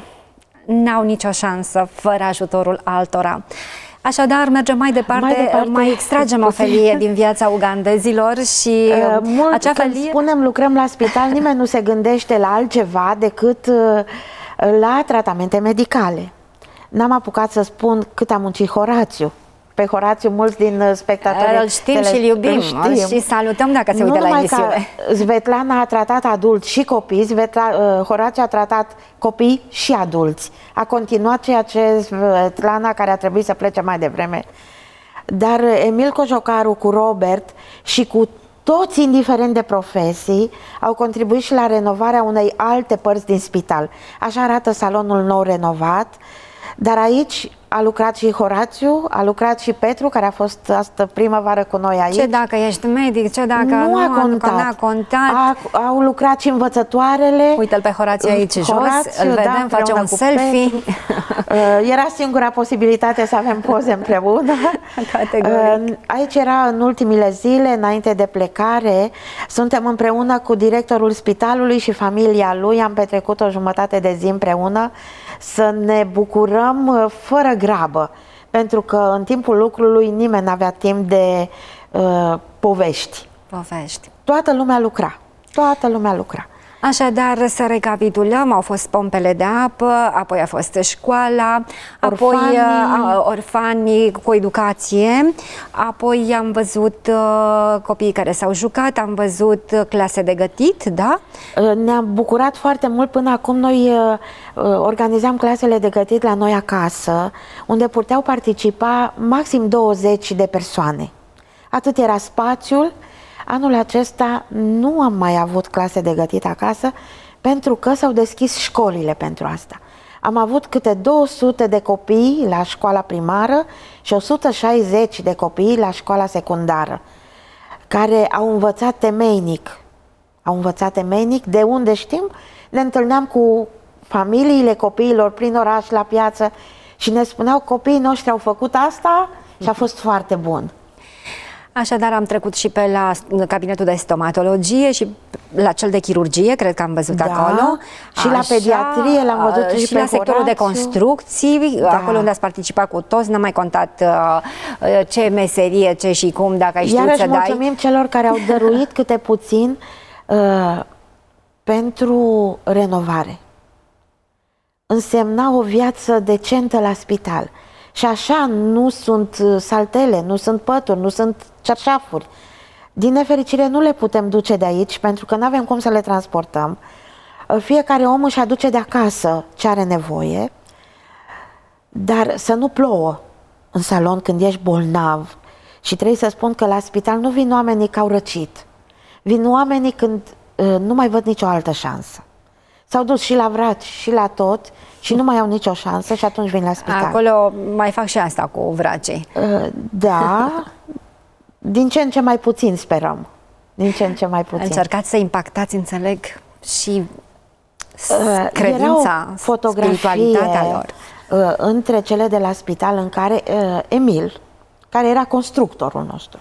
n-au nicio șansă fără ajutorul altora. Așadar, mergem mai departe, mai, departe, mai extragem o felie din viața ugandezilor și uh, mult, acea când felie... spunem lucrăm la spital, nimeni nu se gândește la altceva decât uh, la tratamente medicale. N-am apucat să spun cât a muncit Horațiu. Pe Horațiu, mulți din spectatori... Îl știm și îl iubim și salutăm dacă se uită la emisiune. Svetlana a tratat adulți și copii, Svetla, Horațiu a tratat copii și adulți. A continuat ceea ce Svetlana, care a trebuit să plece mai devreme. Dar Emil Cojocaru cu Robert și cu toți, indiferent de profesii, au contribuit și la renovarea unei alte părți din spital. Așa arată salonul nou renovat, dar aici a lucrat și Horațiu, a lucrat și Petru, care a fost astă primăvară cu noi aici. Ce dacă ești medic, ce dacă nu, nu a contat. Nu a contat. A, au lucrat și învățătoarele. Uite-l pe Horațiu aici Horațiu, jos, îl vedem, da, face un selfie. Era singura posibilitate să avem poze împreună. Categoric. Aici era în ultimile zile, înainte de plecare. Suntem împreună cu directorul spitalului și familia lui. Am petrecut o jumătate de zi împreună să ne bucurăm fără grabă, pentru că în timpul lucrului nimeni n-avea timp de uh, povești. Povești. Toată lumea lucra. Toată lumea lucra. Așadar, să recapitulăm, au fost pompele de apă, apoi a fost școala, orfanii. apoi uh, orfanii cu educație, apoi am văzut uh, copiii care s-au jucat, am văzut uh, clase de gătit, da? Uh, ne-am bucurat foarte mult. Până acum noi uh, organizam clasele de gătit la noi acasă, unde puteau participa maxim douăzeci de persoane. Atât era spațiul. Anul acesta nu am mai avut clase de gătit acasă pentru că s-au deschis școlile pentru asta. Am avut câte două sute de copii la școala primară și o sută șaizeci de copii la școala secundară, care au învățat temeinic. Au învățat temeinic, de unde știm, ne întâlneam cu familiile copiilor prin oraș, la piață și ne spuneau, copiii noștri au făcut asta și a fost foarte bun. Așadar, am trecut și pe la cabinetul de stomatologie și la cel de chirurgie, cred că am văzut da, acolo. Și Așa, la pediatrie l-am văzut și, și pe la sectorul Horațiu. de construcții, da. Acolo unde ați participat cu toți, n-am mai contat uh, ce meserie, ce și cum, dacă ai știut Iarăși să dai. mulțumim celor care au dăruit câte puțin uh, pentru renovare. Însemna o viață decentă la spital. Și așa nu sunt saltele, nu sunt pături, nu sunt cearșafuri. Din nefericire nu le putem duce de aici pentru că nu avem cum să le transportăm. Fiecare om își aduce de acasă ce are nevoie, dar să nu plouă în salon când ești bolnav. Și trebuie să spun că la spital nu vin oamenii că au răcit. Vin oamenii când uh, nu mai văd nicio altă șansă. S-au dus și la vraci și la tot și nu mai au nicio șansă și atunci vin la spital. Acolo mai fac și asta cu vracii. Uh, da, din ce în ce mai puțin sperăm. Din ce în ce mai puțin. Încercați să impactați, înțeleg, și credința, spiritualitatea lor. Uh, între cele de la spital în care uh, Emil, care era constructorul nostru,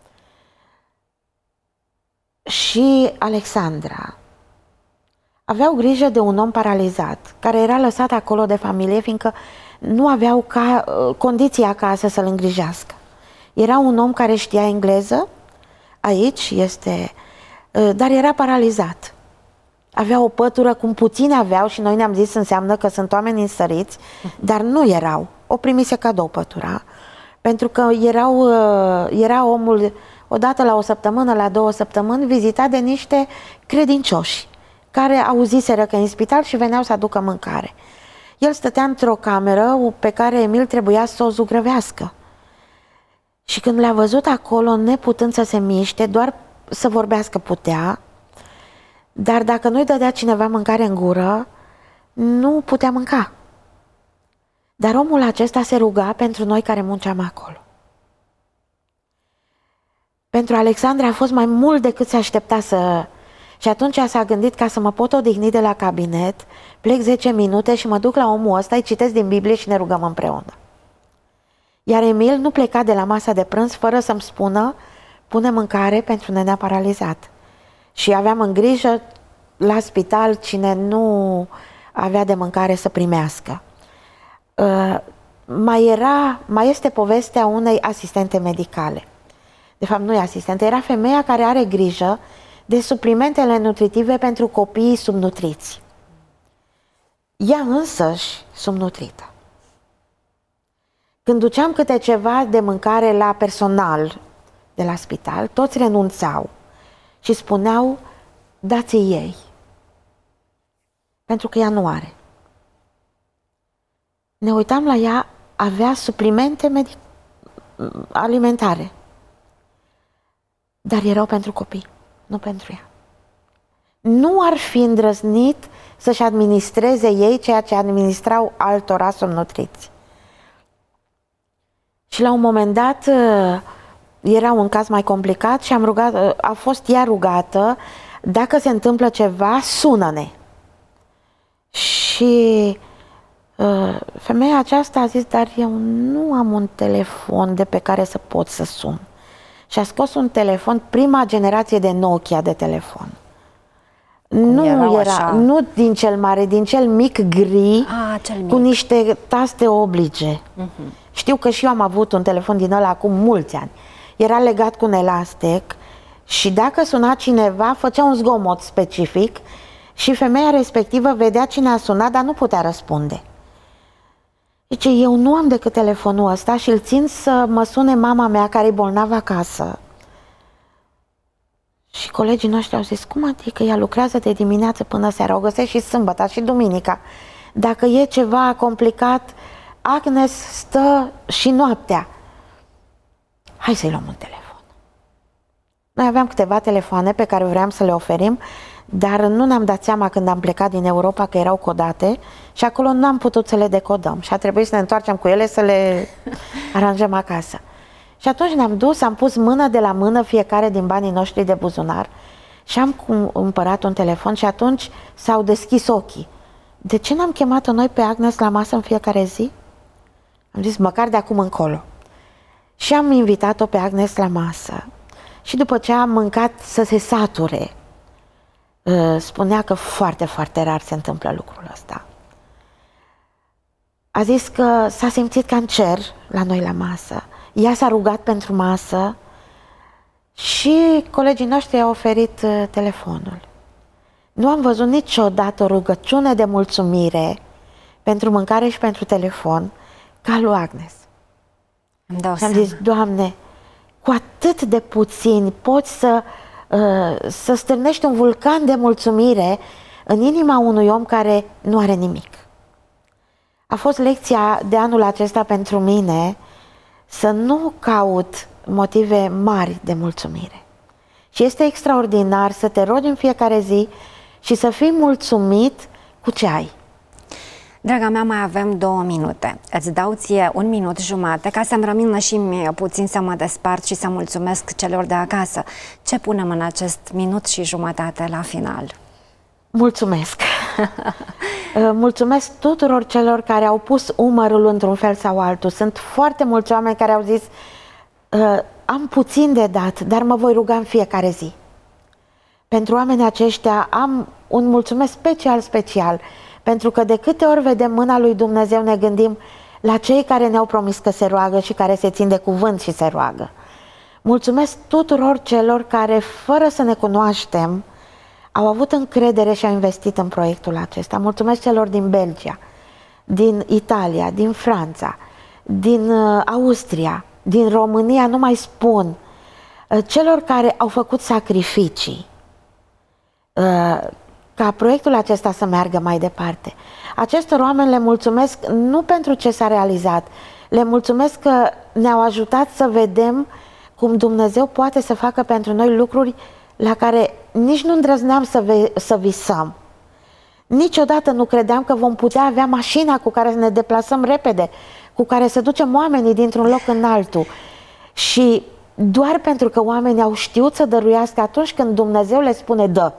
și Alexandra aveau grijă de un om paralizat, care era lăsat acolo de familie, fiindcă nu aveau ca, uh, condiții acasă să-l îngrijească. Era un om care știa engleză, aici este, uh, dar era paralizat. Avea o pătură, cum puțini aveau, și noi ne-am zis înseamnă că sunt oameni însăriți, dar nu erau. O primise cadou pătura, pentru că erau, era omul odată la o săptămână, la două săptămâni, vizitat de niște credincioși, care auziseră că e în spital și veneau să aducă mâncare. El stătea într-o cameră pe care Emil trebuia să o zugrăvească. Și când l-a văzut acolo, neputând să se miște, doar să vorbească putea, dar dacă nu-i dădea cineva mâncare în gură, nu putea mânca. Dar omul acesta se ruga pentru noi care munceam acolo. Pentru Alexandra a fost mai mult decât se aștepta să... Și atunci s-a gândit, ca să mă pot odihni de la cabinet, plec zece minute și mă duc la omul ăsta, îi citesc din Biblie și ne rugăm împreună. Iar Emil nu pleca de la masa de prânz fără să-mi spună, pune mâncare pentru nenea paralizat. Și aveam în grijă la spital cine nu avea de mâncare să primească. Uh, mai era, mai este povestea unei asistente medicale. De fapt, nu e asistentă, era femeia care are grijă de suplimentele nutritive pentru copiii subnutriți. Ea însăși subnutrită. Când duceam câte ceva de mâncare la personal de la spital, toți renunțau și spuneau, dați ei, pentru că ea nu are. Ne uitam la ea, avea suplimente alimentare, dar erau pentru copii, nu pentru ea. Nu ar fi îndrăznit să-și administreze ei ceea ce administrau altora subnutriți. Și la un moment dat era un caz mai complicat și am rugat, a fost ea rugată, dacă se întâmplă ceva, sună-ne. Și uh, femeia aceasta a zis, dar eu nu am un telefon de pe care să pot să sun. Și a scos un telefon, prima generație de Nokia de telefon. Cum nu era, așa? Nu din cel mare, din cel mic gri, a, cel mic. Cu niște taste oblige. Uh-huh. Știu că și eu am avut un telefon din ăla acum mulți ani. Era legat cu un elastic și dacă suna cineva, făcea un zgomot specific și femeia respectivă vedea cine a sunat, dar nu putea răspunde. Zice, eu nu am decât telefonul ăsta și îl țin să mă sune mama mea care e bolnavă acasă. Și colegii noștri au zis, cum adică ea lucrează de dimineață până seara, o găsește și sâmbătă și duminica. Dacă e ceva complicat, Agnes stă și noaptea. Hai să-i luăm un telefon. Noi aveam câteva telefoane pe care vreau să le oferim, dar nu ne-am dat seama când am plecat din Europa că erau codate și acolo nu am putut să le decodăm și a trebuit să ne întoarcem cu ele să le aranjăm acasă. Și atunci ne-am dus, am pus mână de la mână fiecare din banii noștri de buzunar și am cumpărat un telefon și atunci s-au deschis ochii. De ce n-am chemat-o noi pe Agnes la masă în fiecare zi? Am zis, măcar de acum încolo. Și am invitat-o pe Agnes la masă. Și după ce am mâncat să se sature, spunea că foarte, foarte rar se întâmplă lucrul ăsta. A zis că s-a simțit ca în cer la noi la masă. Ea s-a rugat pentru masă și colegii noștri au oferit telefonul. Nu am văzut niciodată o rugăciune de mulțumire pentru mâncare și pentru telefon ca lui Agnes. Și am zis, Doamne, cu atât de puțin poți să, uh, să stârnești un vulcan de mulțumire în inima unui om care nu are nimic. A fost lecția de anul acesta pentru mine să nu caut motive mari de mulțumire, Și este extraordinar să te rogi în fiecare zi și să fii mulțumit cu ce ai. Draga mea, mai avem două minute. Îți dau ție un minut jumate ca să-mi rămână și mie puțin să mă despart și să mulțumesc celor de acasă. Ce punem în acest minut și jumătate la final? Mulțumesc! Mulțumesc tuturor celor care au pus umărul într-un fel sau altul. Sunt foarte mulți oameni care au zis am puțin de dat, dar mă voi ruga în fiecare zi. Pentru oamenii aceștia am un mulțumesc special, special, pentru că de câte ori vedem mâna lui Dumnezeu ne gândim la cei care ne-au promis că se roagă și care se țin de cuvânt și se roagă. Mulțumesc tuturor celor care, fără să ne cunoaștem, au avut încredere și au investit în proiectul acesta. Mulțumesc celor din Belgia, din Italia, din Franța, din uh, Austria, din România, nu mai spun, uh, celor care au făcut sacrificii uh, ca proiectul acesta să meargă mai departe. Acestor oameni le mulțumesc nu pentru ce s-a realizat, le mulțumesc că ne-au ajutat să vedem cum Dumnezeu poate să facă pentru noi lucruri la care nici nu îndrăzneam să, să visăm. Niciodată nu credeam că vom putea avea mașina cu care să ne deplasăm repede, cu care să ducem oamenii dintr-un loc în altul. Și doar pentru că oamenii au știut să dăruiască atunci când Dumnezeu le spune dă.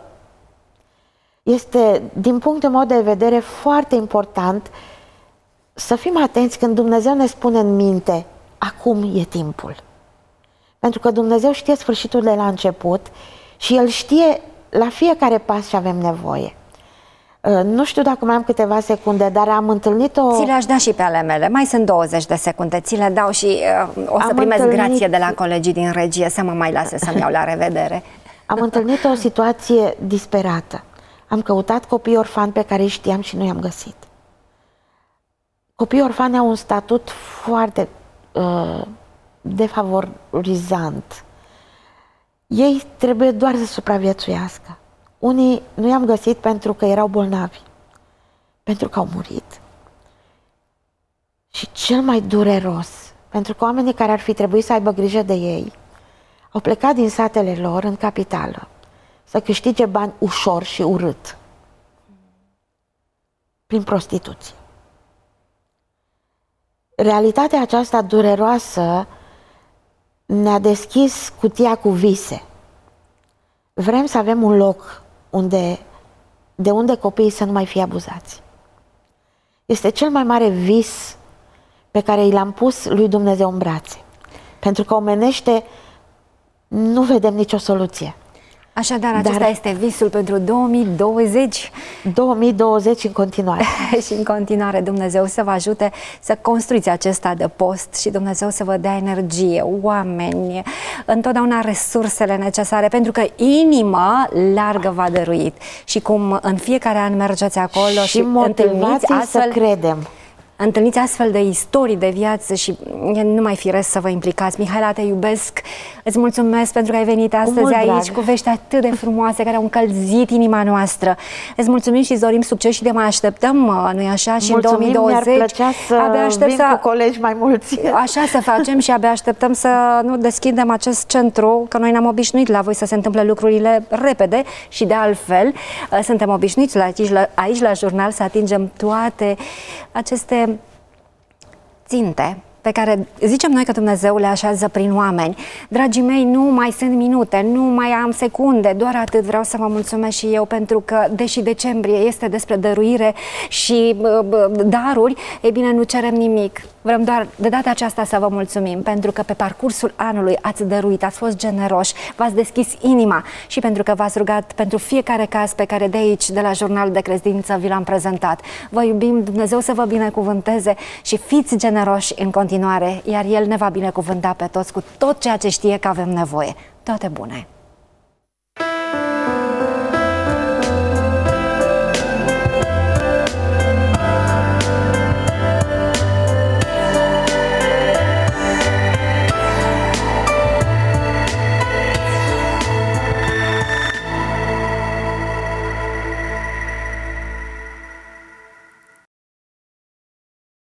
Este, din punctul meu de vedere, foarte important să fim atenți când Dumnezeu ne spune în minte, acum e timpul. Pentru că Dumnezeu știe sfârșitul de la început și El știe la fiecare pas ce avem nevoie. Nu știu dacă mai am câteva secunde, dar am întâlnit-o... Ți le-aș da și pe ale mele. Mai sunt douăzeci de secunde. Ți le dau și uh, o să am primesc întâlnit... grație de la colegii din regie să mă mai lase să-mi iau la revedere. Am întâlnit o situație disperată. Am căutat copii orfani pe care îi știam și nu i-am găsit. Copiii orfani au un statut foarte uh, defavorizant. Ei trebuie doar să supraviețuiască. Unii nu i-am găsit pentru că erau bolnavi, pentru că au murit. Și cel mai dureros, pentru că oamenii care ar fi trebuit să aibă grijă de ei, au plecat din satele lor în capitală să câștige bani ușor și urât, prin prostituție. Realitatea aceasta dureroasă ne-a deschis cutia cu vise. Vrem să avem un loc unde, de unde copiii să nu mai fie abuzați. Este cel mai mare vis pe care i l-am pus lui Dumnezeu în brațe. Pentru că omenește nu vedem nicio soluție. Așadar, acesta Dar... este visul pentru două mii douăzeci. două mii douăzeci în continuare. Și în continuare Dumnezeu să vă ajute să construiți acesta de post și Dumnezeu să vă dea energie, oameni, întotdeauna resursele necesare, pentru că inima largă v-a dăruit. Și cum în fiecare an mergeți acolo și, și motivați astfel, să credem. Întâlniți astfel de istorii de viață și nu mai firesc să vă implicați. Mihaela, te iubesc, îți mulțumesc pentru că ai venit astăzi cu aici drag. Cu vești atât de frumoase care au încălzit inima noastră. Îți mulțumim și îți dorim succes și de mai așteptăm, nu-i așa? Și mulțumim, în două mii douăzeci mi-ar plăcea să abia aștept vin să... cu colegi mai mulți. Așa să facem și abia așteptăm să nu deschidem acest centru, că noi ne-am obișnuit la voi să se întâmple lucrurile repede și de altfel suntem obișnuiți la aici, la, aici la jurnal să atingem toate aceste ținte pe care zicem noi că Dumnezeu le așează prin oameni. Dragii mei, nu mai sunt minute, nu mai am secunde, doar atât vreau să vă mulțumesc și eu, pentru că, deși decembrie este despre dăruire și uh, daruri, e bine, nu cerem nimic. Vrem doar de data aceasta să vă mulțumim, pentru că pe parcursul anului ați dăruit, ați fost generoși, v-ați deschis inima și pentru că v-ați rugat pentru fiecare caz pe care de aici, de la Jurnal de Credință, vi l-am prezentat. Vă iubim, Dumnezeu să vă binecuvânteze și fiți generoși în continuare, iar El ne va binecuvânta pe toți cu tot ceea ce știe că avem nevoie. Toate bune!